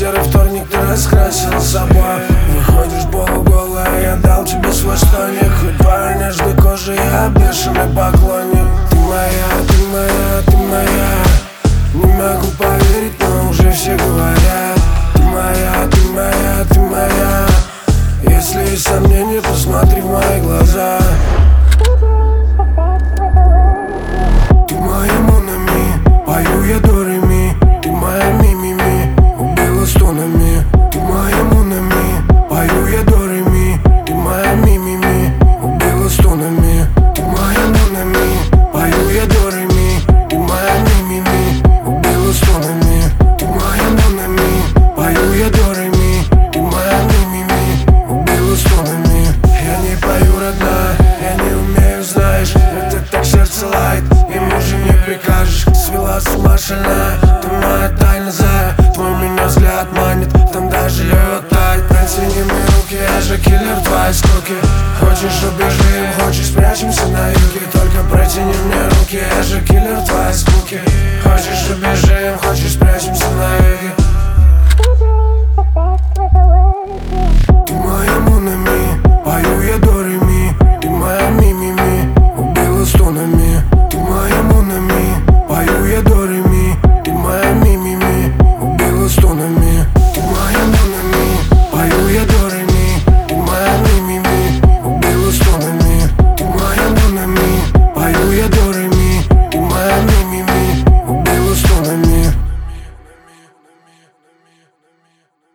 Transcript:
серый вторник ты раскрасила собой. Выходишь полуголая, я дал тебе свой штоник. Хоть по нежной коже я бешеный поклонник. Ты моя, ты моя, ты моя. Не могу поверить, но уже все говорят. Ты моя, ты моя, ты моя. Если есть сомнения, посмотри в мои глаза. Ты моя Монами, пою я до ре ми. Ты моя мимими, убила стонами. Ты моя Монами, пою я до ре ми. Ты моя мимими, убила стонами. Ты моя Монами, пою я до ре ми. Ты моя мимими, убила стонами. Ты моя Монами, пою я до ре ми. Ты моя мимими, убила стонами. Я не пою, родная, я не умею, знаешь. Это так сердце лает, ему же не прикажешь. Свела с ума шальная, ты моя тайна, зая. Твой меня взгляд манит, там даже лед тает. Протяни мне руки, я же киллер твоей скуки. Хочешь убежим, хочешь спрячемся на юге. Только протяни мне руки, я же киллер твоей скуки. Хочешь убежим, хочешь спрячемся на юге.